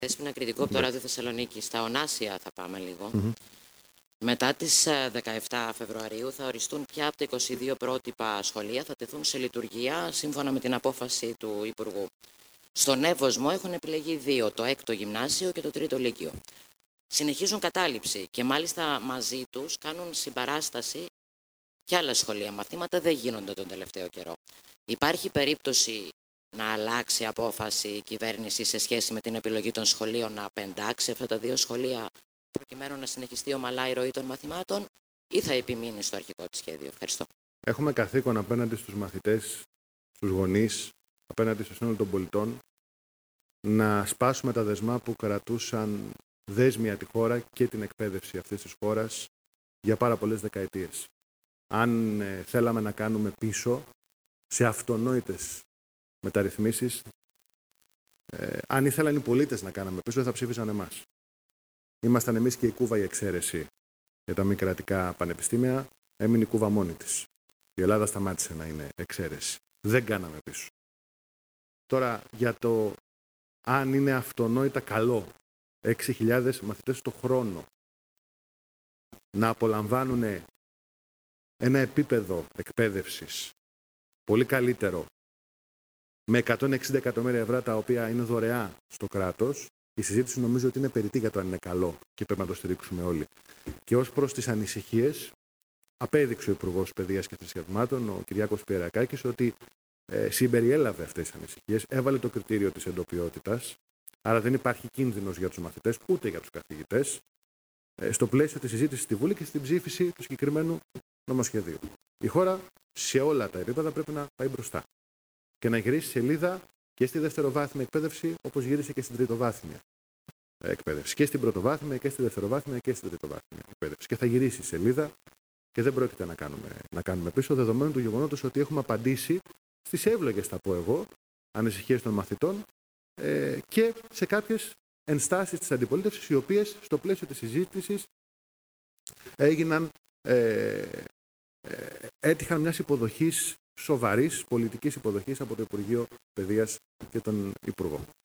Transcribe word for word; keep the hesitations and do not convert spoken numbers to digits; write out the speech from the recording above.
Δέσποινα Κρητικού από το Ράδιο Θεσσαλονίκη. Στα Ωνάσια θα πάμε λίγο. Mm-hmm. Μετά τις δεκαεφτά Φεβρουαρίου θα οριστούν πια από τα είκοσι δύο πρότυπα σχολεία, θα τεθούν σε λειτουργία σύμφωνα με την απόφαση του Υπουργού. Στον Εύωσμο έχουν επιλεγεί δύο, το έκτο γυμνάσιο και το τρίτο λύκειο. Συνεχίζουν κατάληψη και μάλιστα μαζί τους κάνουν συμπαράσταση και άλλα σχολεία. Μαθήματα δεν γίνονται τον τελευταίο καιρό. Υπάρχει περίπτωση να αλλάξει απόφαση η κυβέρνηση σε σχέση με την επιλογή των σχολείων, να απεντάξει αυτά τα δύο σχολεία προκειμένου να συνεχιστεί ομαλά η ροή των μαθημάτων, ή θα επιμείνει στο αρχικό της σχέδιο? Ευχαριστώ. Έχουμε καθήκον απέναντι στους μαθητές, στους γονείς, απέναντι στο σύνολο των πολιτών, να σπάσουμε τα δεσμά που κρατούσαν δέσμια τη χώρα και την εκπαίδευση αυτής της χώρας για πάρα πολλές δεκαετίες. Αν ε, θέλαμε να κάνουμε πίσω σε αυτονόητες μεταρρυθμίσεις, ε, αν ήθελαν οι πολίτες να κάναμε πίσω, δεν θα ψήφισαν εμάς. Ήμασταν εμείς και η Κούβα η εξαίρεση για τα μη κρατικά πανεπιστήμια, έμεινε η Κούβα μόνη της. Η Ελλάδα σταμάτησε να είναι εξαίρεση. Δεν κάναμε πίσω. Τώρα, για το αν είναι αυτονόητα καλό έξι χιλιάδες μαθητές το χρόνο να απολαμβάνουν ένα επίπεδο εκπαίδευσης πολύ καλύτερο με εκατόν εξήντα εκατομμύρια ευρώ τα οποία είναι δωρεά στο κράτος, η συζήτηση νομίζω ότι είναι περιττή για το αν είναι καλό και πρέπει να το στηρίξουμε όλοι. Και ως προς τις ανησυχίες, απέδειξε ο Υπουργός Παιδείας και Θρησκευμάτων, ο Κυριάκος Πιερακάκης, ότι ε, συμπεριέλαβε αυτές τις ανησυχίες, έβαλε το κριτήριο της εντοπιότητας, άρα δεν υπάρχει κίνδυνος για τους μαθητές ούτε για τους καθηγητές, ε, στο πλαίσιο της συζήτησης στη Βουλή και στην ψήφιση του συγκεκριμένου νομοσχεδίου. Η χώρα σε όλα τα επίπεδα πρέπει να πάει μπροστά και να γυρίσει σελίδα και στη δευτεροβάθμια εκπαίδευση, όπως γύρισε και στην τριτοβάθμια εκπαίδευση. Και στην πρωτοβάθμια και στη δευτεροβάθμια και στην τριτοβάθμια εκπαίδευση. Και θα γυρίσει σελίδα και δεν πρόκειται να κάνουμε, να κάνουμε πίσω, δεδομένου του γεγονότος ότι έχουμε απαντήσει στις εύλογες, θα πω εγώ, ανησυχίες των μαθητών ε, και σε κάποιες ενστάσεις της αντιπολίτευσης, οι οποίες στο πλαίσιο της συζήτησης έγιναν, ε, ε, έτυχαν μιας υποδοχής σοβαρής πολιτικής υποδοχής από το Υπουργείο Παιδείας και τον Υπουργό.